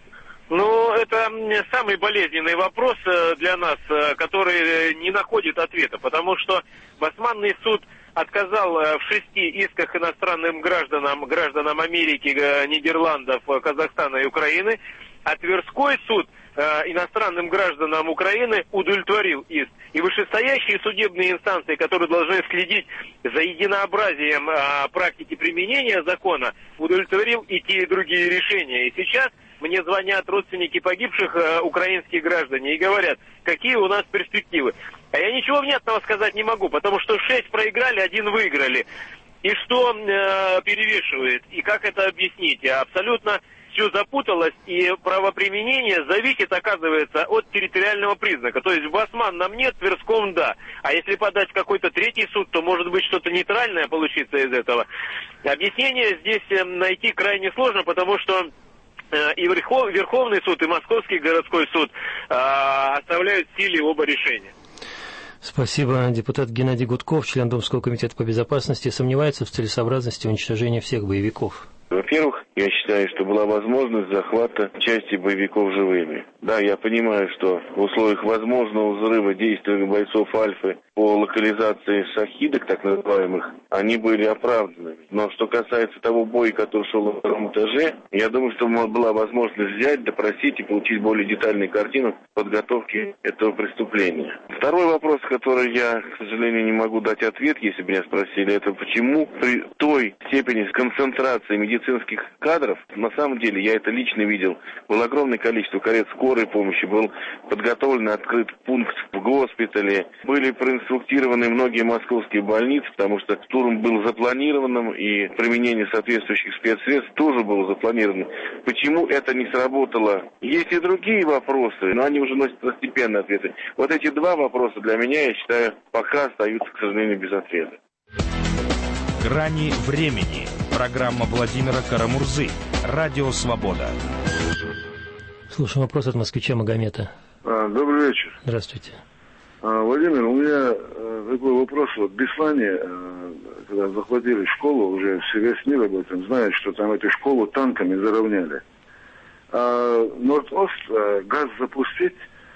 Ну, это самый болезненный вопрос для нас, который не находит ответа, потому что Басманный суд отказал в 6 исках иностранным гражданам Америки, Нидерландов, Казахстана и Украины, а Тверской суд иностранным гражданам Украины удовлетворил иск. И вышестоящие судебные инстанции, которые должны следить за единообразием практики применения закона, удовлетворил и те, и другие решения. И сейчас мне звонят родственники погибших украинских граждане и говорят, какие у нас перспективы. А я ничего внятного сказать не могу, потому что 6 проиграли, 1 выиграли. И что перевешивает, и как это объяснить? Абсолютно все запуталось, и правоприменение зависит, оказывается, от территориального признака. То есть в Басманном нет, в Тверском да. А если подать в какой-то третий суд, то может быть что-то нейтральное получится из этого. Объяснение здесь найти крайне сложно, потому что и Верховный суд, и Московский городской суд оставляют в силе оба решения. Спасибо. Депутат Геннадий Гудков, член Думского комитета по безопасности, сомневается в целесообразности уничтожения всех боевиков. Во-первых, я считаю, что была возможность захвата части боевиков живыми. Да, я понимаю, что в условиях возможного взрыва действий бойцов Альфы по локализации шахидок, так называемых, они были оправданными. Но что касается того боя, который шел на втором этаже, я думаю, что была возможность взять, допросить и получить более детальную картину подготовки этого преступления. Второй вопрос, который я, к сожалению, не могу дать ответ, если бы меня спросили, это почему при той степени концентрации медицинских кадров, на самом деле, я это лично видел, было огромное количество карет скорой помощи, был подготовлен и открыт пункт в госпитале, были проинструктированы многие московские больницы, потому что штурм был запланированным, и применение соответствующих спецсредств тоже было запланировано. Почему это не сработало? Есть и другие вопросы, но они уже носят второстепенные ответы. Вот эти два вопроса для меня, я считаю, пока остаются, к сожалению, без ответа. «Грани времени». Программа Владимира Карамурзы. Радио «Свобода». Слушаем вопрос от москвича Магомета. Добрый вечер. Здравствуйте. Владимир, у меня такой вопрос. Вот в Беслане, когда захватили школу, уже весь мир об этом знает, что там эту школу танками заровняли. А Норд-Ост газ запустить,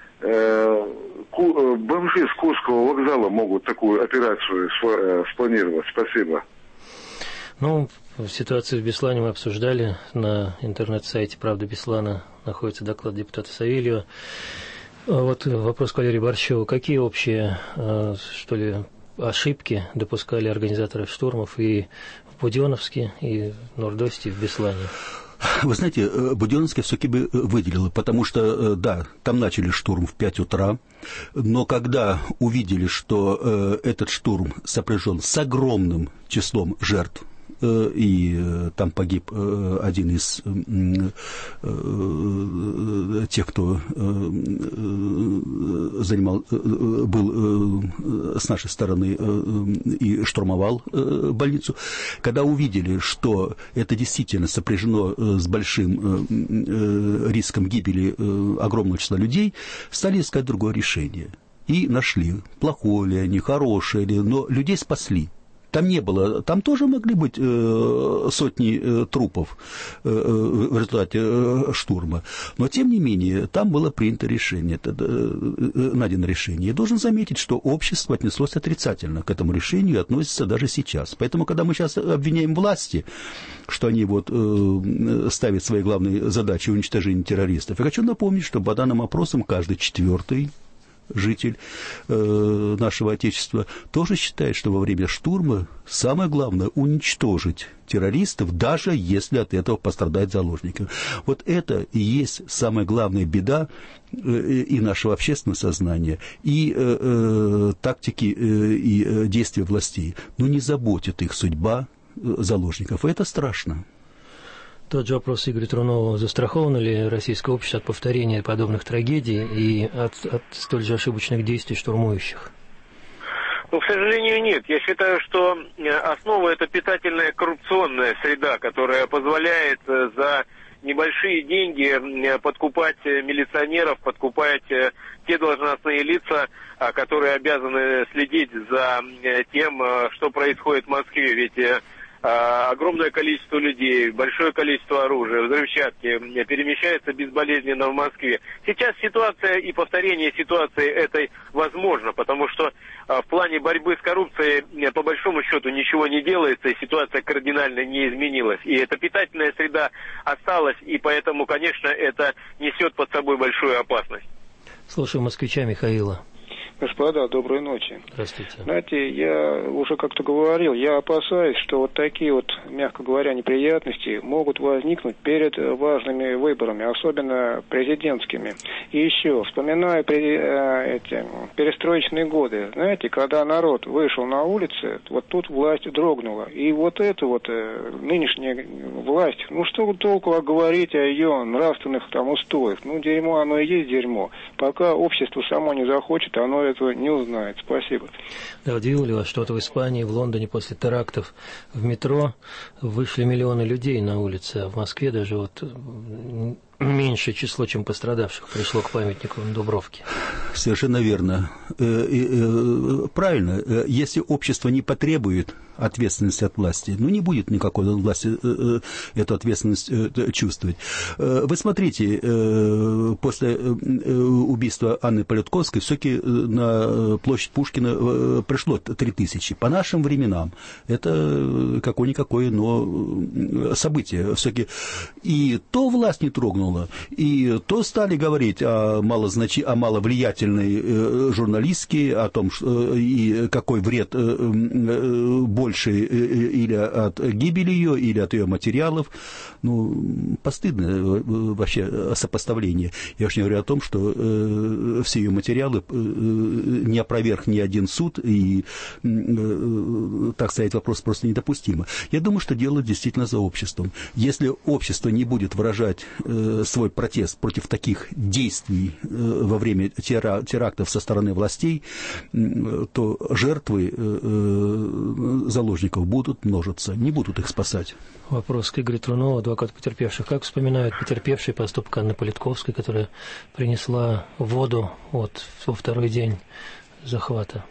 бомжи с Курского вокзала могут такую операцию спланировать. Спасибо. Ну, ситуацию в Беслане мы обсуждали. На интернет-сайте «Правда Беслана» находится доклад депутата Савельева. Вот вопрос к Валерию Борщеву. Какие общие, что ли, ошибки допускали организаторы штурмов и в Буденновске, и в Нордосте, и в Беслане? Вы знаете, Буденновский все-таки бы выделил, потому что, да, там начали штурм в 5 утра, но когда увидели, что этот штурм сопряжен с огромным числом жертв, и там погиб один из тех, кто был с нашей стороны и штурмовал больницу, когда увидели, что это действительно сопряжено с большим риском гибели огромного числа людей, стали искать другое решение. И нашли, плохое ли они, хорошее ли, но людей спасли. Там не было, там тоже могли быть сотни трупов в результате штурма. Но, тем не менее, там было принято решение, найдено решение. Я должен заметить, что общество отнеслось отрицательно к этому решению и относится даже сейчас. Поэтому, когда мы сейчас обвиняем власти, что они вот ставят своей главной задачей уничтожение террористов, я хочу напомнить, что по данным опросам каждый 4-й житель нашего Отечества, тоже считает, что во время штурма самое главное уничтожить террористов, даже если от этого пострадают заложники. Вот это и есть самая главная беда и нашего общественного сознания, и тактики и действия властей. Но не заботит их судьба заложников, и это страшно. Тот же вопрос Игоря Трунова. Застраховано ли российское общество от повторения подобных трагедий и от столь же ошибочных действий штурмующих? Ну, к сожалению, нет. Я считаю, что основа – это питательная коррупционная среда, которая позволяет за небольшие деньги подкупать милиционеров, подкупать те должностные лица, которые обязаны следить за тем, что происходит в Москве. Ведь огромное количество людей, большое количество оружия, взрывчатки перемещается безболезненно в Москве. Сейчас ситуация и повторение ситуации этой возможно, потому что в плане борьбы с коррупцией по большому счету ничего не делается, и ситуация кардинально не изменилась. И эта питательная среда осталась, и поэтому, конечно, это несет под собой большую опасность. Слушаю москвича Михаила. Господа, доброй ночи. Здравствуйте. Знаете, я уже как-то говорил, я опасаюсь, что вот такие вот, мягко говоря, неприятности могут возникнуть перед важными выборами, особенно президентскими. И еще, вспоминаю перестроечные годы, знаете, когда народ вышел на улицы, вот тут власть дрогнула. И вот эта вот нынешняя власть, ну что толку говорить о ее нравственных там устоях? Ну, дерьмо, оно и есть дерьмо. Пока общество само не захочет, оно этого не узнает. Спасибо. Да, удивило ли вас, что в Испании, в Лондоне после терактов в метро вышли миллионы людей на улицы, а в Москве даже вот меньшее число, чем пострадавших, пришло к памятнику на Дубровке. Совершенно верно. Правильно. Если общество не потребует ответственности от власти, ну, не будет никакой власти эту ответственность чувствовать. Вы смотрите, после убийства Анны Политковской все-таки на площадь Пушкина пришло 3000. По нашим временам это какое-никакое, но событие. Все-таки и то власть не трогнула, и то стали говорить о маловлиятельной журналистке, о том, и какой вред больше или от гибели ее, или от ее материалов. Ну, постыдно вообще сопоставление. Я уж не говорю о том, что все ее материалы не опроверг ни один суд, и так сказать, вопрос просто недопустимо. Я думаю, что дело действительно за обществом. Если общество не будет выражать свой протест против таких действий во время терактов со стороны властей, то жертвы заложников будут множиться, не будут их спасать. Вопрос к Игорю Трунову, адвокат потерпевших. Как вспоминают потерпевшие поступок Анны Политковской, которая принесла воду во второй день захвата?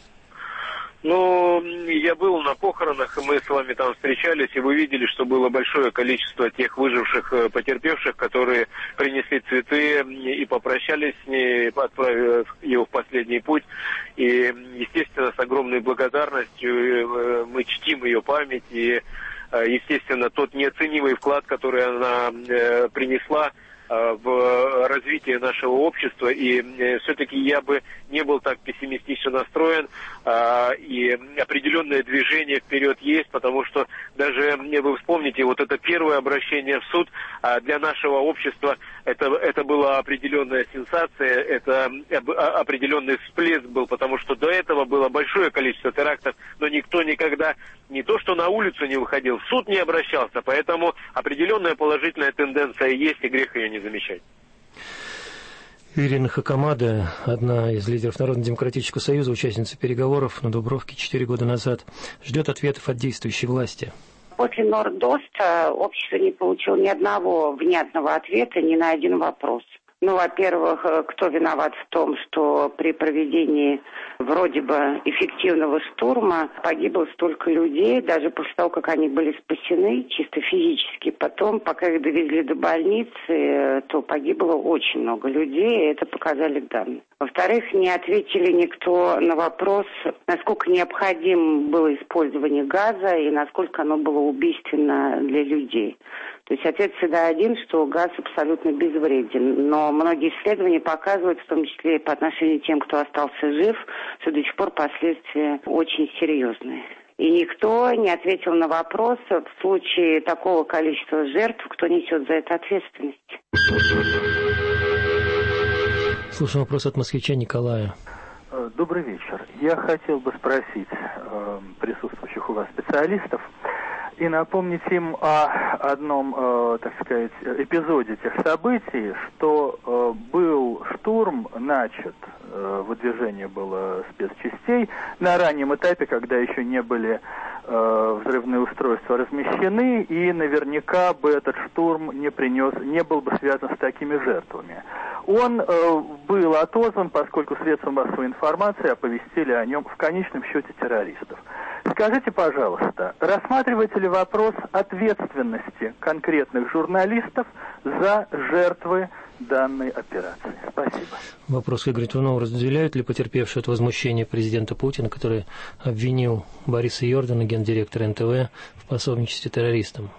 Ну, я был на похоронах, и мы с вами там встречались, и вы видели, что было большое количество тех выживших потерпевших, которые принесли цветы и попрощались с ней, отправив ее в последний путь. И, естественно, с огромной благодарностью мы чтим ее память, и, естественно, тот неоценимый вклад, который она принесла в развитие нашего общества, и все-таки я бы не был так пессимистично настроен, и определенное движение вперед есть, потому что даже вы вспомните, вот это первое обращение в суд для нашего общества, это была определенная сенсация, это определенный всплеск был, потому что до этого было большое количество терактов, но никто никогда не то что на улицу не выходил, в суд не обращался, поэтому определенная положительная тенденция есть, и грех ее не замечать. Ирина Хакамада, одна из лидеров Народно-демократического союза, участница переговоров на Дубровке 4 года назад, ждет ответов от действующей власти. После Нордоста общество не получило ни одного внятного ответа ни на один вопрос. Ну, во-первых, кто виноват в том, что при проведении вроде бы эффективного штурма погибло столько людей, даже после того, как они были спасены чисто физически. Потом, пока их довезли до больницы, то погибло очень много людей, это показали данные. Во-вторых, не ответили никто на вопрос, насколько необходимо было использование газа и насколько оно было убийственно для людей. То есть ответ всегда один, что газ абсолютно безвреден. Но многие исследования показывают, в том числе и по отношению к тем, кто остался жив, что до сих пор последствия очень серьезные. И никто не ответил на вопрос, в случае такого количества жертв, кто несет за это ответственность. Слушаем вопрос от москвича Николая. Добрый вечер. Я хотел бы спросить присутствующих у вас специалистов и напомнить им о одном, так сказать, эпизоде тех событий, что был штурм начат, выдвижение было спецчастей на раннем этапе, когда еще не были взрывные устройства размещены, и наверняка бы этот штурм не был бы связан с такими жертвами. Он был отозван, поскольку средства массовой информации оповестили о нем в конечном счете террористов. Скажите, пожалуйста, рассматриваете ли вопрос ответственности конкретных журналистов за жертвы данной операции? Спасибо. Вопрос Игоря Трунова. Разделяют ли потерпевшие от возмущения президента Путина, который обвинил Бориса Йордана, гендиректора НТВ, в пособничестве террористам?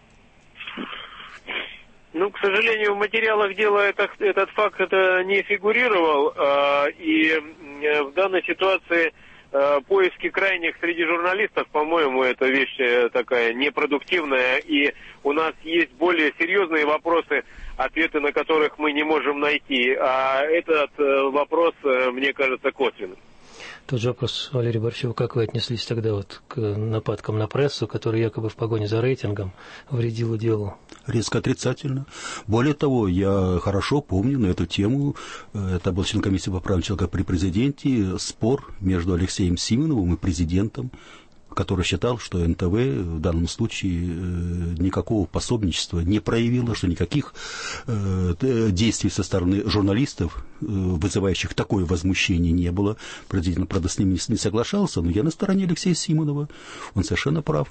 Ну, к сожалению, в материалах дела этот факт не фигурировал, и в данной ситуации поиски крайних среди журналистов, по-моему, это вещь такая непродуктивная, и у нас есть более серьезные вопросы, ответы на которых мы не можем найти, а этот вопрос, мне кажется, косвенным. Тот же вопрос, Валерий Борщев, как вы отнеслись тогда вот к нападкам на прессу, которая якобы в погоне за рейтингом вредила делу? Резко отрицательно. Более того, я хорошо помню на эту тему, это был член комиссии по правам человека при президенте, спор между Алексеем Симоновым и президентом, который считал, что НТВ в данном случае никакого пособничества не проявило, что никаких действий со стороны журналистов, вызывающих такое возмущение, не было. Президент, правда, с ним не соглашался, но я на стороне Алексея Симонова. Он совершенно прав.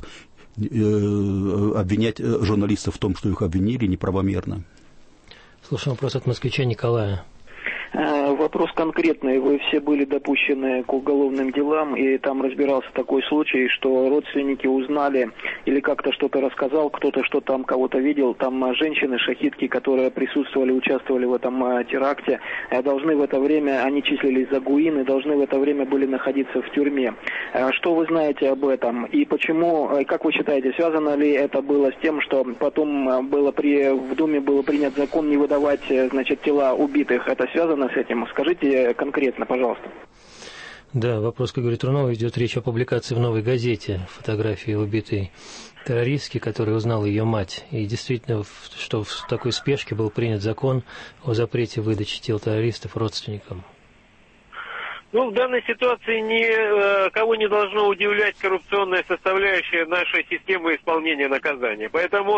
Обвинять журналистов в том, что их обвинили, неправомерно. Слушаем вопрос от москвича Николая. Вопрос конкретный. Вы все были допущены к уголовным делам, и там разбирался такой случай, что родственники узнали или как-то что-то рассказал, кто-то что там кого-то видел. Там женщины, шахидки, которые присутствовали, участвовали в этом теракте, должны в это время, они числились за ГУИН, и должны в это время были находиться в тюрьме. Что вы знаете об этом? И почему, как вы считаете, связано ли это было с тем, что потом в Думе был принят закон не выдавать, значит, тела убитых? Это связано с этим? Скажите конкретно, пожалуйста. Да, вопрос к Игорю Трунову. Идет речь о публикации в «Новой газете» фотографии убитой террористки, которую узнала ее мать. И действительно, что в такой спешке был принят закон о запрете выдачи тел террористов родственникам. Ну, в данной ситуации никого не должно удивлять коррупционная составляющая нашей системы исполнения наказания. Поэтому,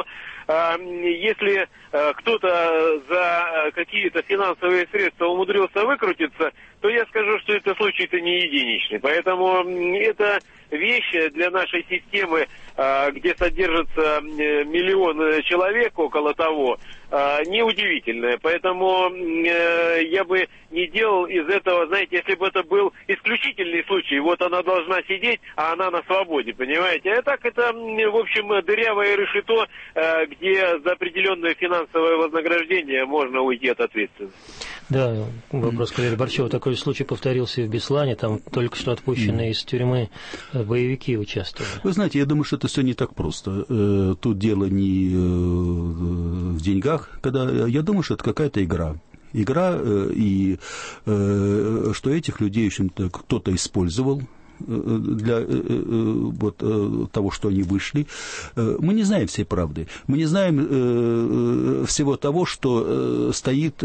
если кто-то за какие-то финансовые средства умудрился выкрутиться, то я скажу, что это случай-то не единичный. Поэтому это вещь для нашей системы, где содержится 1 миллион человек, около того, неудивительная. Поэтому я бы не делал из этого, знаете, если бы это был исключительный случай, вот она должна сидеть, а она на свободе, понимаете? А так это, в общем, дырявое решето, где за определенное финансовое вознаграждение можно уйти от ответственности. Да, вопрос к Валерию Борщеву. Такой случай повторился и в Беслане, там только что отпущенные из тюрьмы боевики участвовали. Вы знаете, я думаю, что это все не так просто. Тут дело не в деньгах, я думаю, что это какая-то игра. И что этих людей, в общем-то, кто-то использовал для того, что они вышли. Мы не знаем всей правды. Мы не знаем всего того, что стоит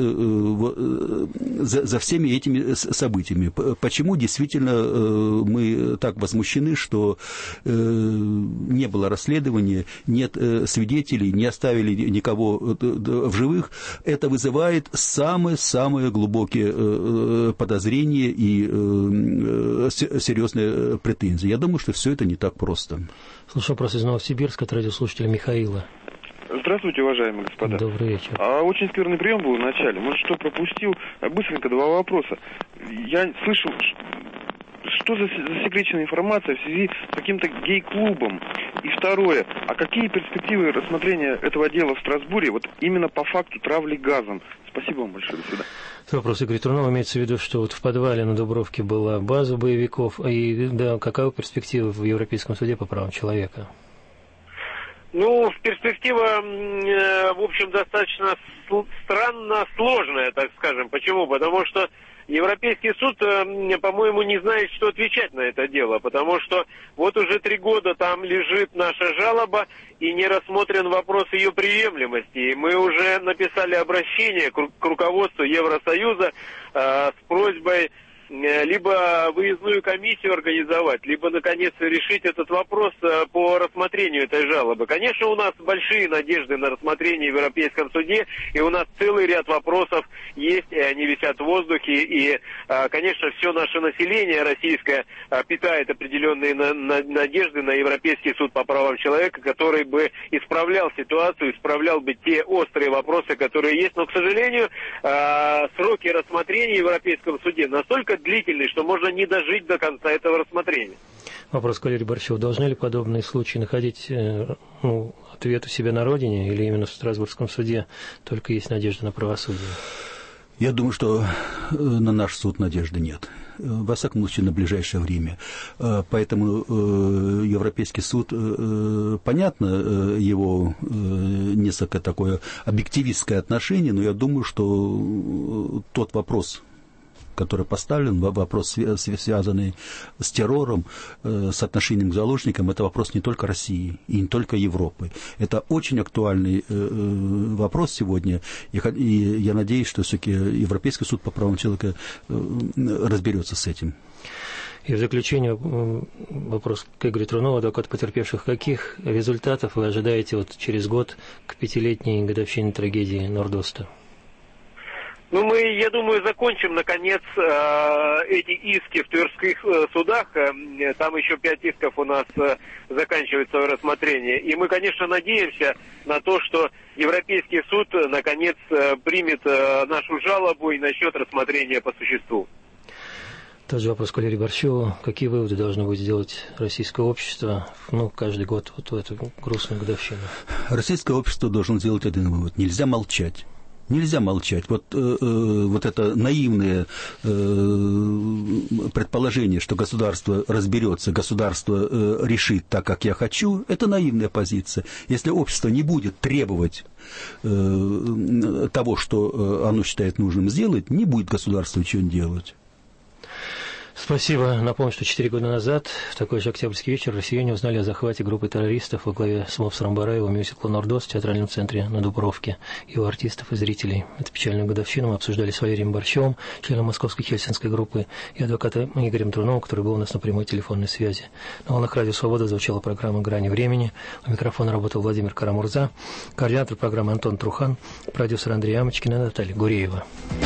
за всеми этими событиями. Почему действительно мы так возмущены, что не было расследования, нет свидетелей, не оставили никого в живых. Это вызывает самые глубокие подозрения и серьезные претензии. Я думаю, что все это не так просто. Слушаю вопрос из Новосибирска от радиослушателя Михаила. Здравствуйте, уважаемые господа. Добрый вечер. Очень скверный прием был в начале. Может, что пропустил? Быстренько 2 вопроса. Я слышал, что за засекреченная информация в связи с каким-то гей-клубом. И второе, а какие перспективы рассмотрения этого дела в Страсбурге вот именно по факту травли газом? Спасибо вам большое, до свидания. Вопрос Игоря Трунова. Имеется в виду, что вот в подвале на Дубровке была база боевиков, и да, какова перспектива в Европейском суде по правам человека? Ну, перспектива, в общем, достаточно странно сложная, так скажем. Почему? Потому что Европейский суд, по-моему, не знает, что отвечать на это дело, потому что вот уже 3 года там лежит наша жалоба, и не рассмотрен вопрос ее приемлемости. И мы уже написали обращение к руководству Евросоюза с просьбой либо выездную комиссию организовать, либо, наконец, решить этот вопрос по рассмотрению этой жалобы. Конечно, у нас большие надежды на рассмотрение в Европейском суде, и у нас целый ряд вопросов есть, и они висят в воздухе, и, конечно, все наше население российское питает определенные надежды на Европейский суд по правам человека, который бы исправлял ситуацию, исправлял бы те острые вопросы, которые есть. Но, к сожалению, сроки рассмотрения в Европейском суде настолько длительный, что можно не дожить до конца этого рассмотрения. Вопрос к Валерию Борщеву. Должны ли подобные случаи находить ответ у себя на родине, или именно в Страсбургском суде только есть надежда на правосудие? Я думаю, что на наш суд надежды нет. Во всяком случае, на ближайшее время. Поэтому Европейский суд, понятно, его несколько такое объективистское отношение, но я думаю, что тот вопрос, который поставлен, вопрос, связанный с террором, с отношением к заложникам, это вопрос не только России и не только Европы. Это очень актуальный вопрос сегодня, и я надеюсь, что все-таки Европейский суд по правам человека разберется с этим. И в заключение вопрос к Игорю Трунову, адвокат потерпевших. Каких результатов вы ожидаете вот через год к 5-летней годовщине трагедии Нордоста? Ну, мы, я думаю, закончим, наконец, эти иски в тверских судах. Там еще 5 исков у нас заканчивает свое рассмотрение. И мы, конечно, надеемся на то, что Европейский суд, наконец, примет нашу жалобу и начнет рассмотрение по существу. Тот же вопрос к Валерию Борщеву. Какие выводы должно будет сделать российское общество каждый год вот в эту грустную годовщину? Российское общество должно сделать один вывод. Нельзя молчать. Нельзя молчать. Вот это наивное предположение, что государство разберется, государство решит так, как я хочу, это наивная позиция. Если общество не будет требовать того, что оно считает нужным сделать, не будет государство ничего делать. Спасибо. Напомню, что 4 года назад, в такой же октябрьский вечер, россияне узнали о захвате группы террористов во главе с Мовсаром Бараевым мюзикла «Нордост» в театральном центре на Дубровке, его артистов и зрителей. Эту печальную годовщину мы обсуждали с Валерием Борщевым, членом московской хельсинской группы, и адвокатом Игорем Труновым, который был у нас на прямой телефонной связи. На волнах «Радио Свобода» звучала программа «Грани времени». У микрофона работал Владимир Карамурза, координатор программы Антон Трухан, продюсер Андрей Амочкин и Наталья Гуреева.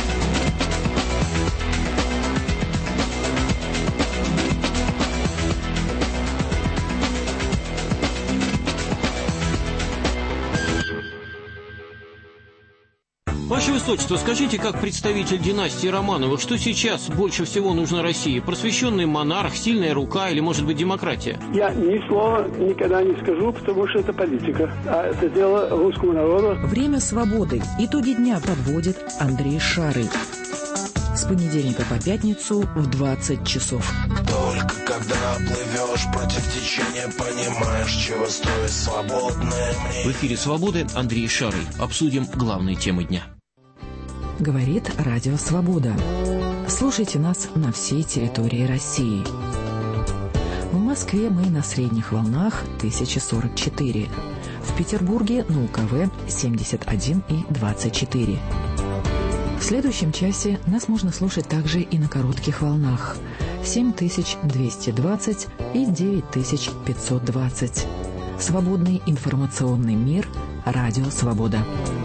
Ваше Высочество, скажите, как представитель династии Романовых, что сейчас больше всего нужно России? Просвещенный монарх, сильная рука или, может быть, демократия? Я ни слова никогда не скажу, потому что это политика. А это дело русского народа. Время свободы. Итоги дня подводит Андрей Шарый. С понедельника по пятницу в 20 часов. Только когда плывешь против течения, понимаешь, чего стоит свободное мнение. В эфире «Свободы» Андрей Шарый. Обсудим главные темы дня. Говорит Радио Свобода. Слушайте нас на всей территории России. В Москве мы на средних волнах 1044. В Петербурге на УКВ 71 и 24. В следующем часе нас можно слушать также и на коротких волнах 7220 и 9520. Свободный информационный мир. Радио Свобода.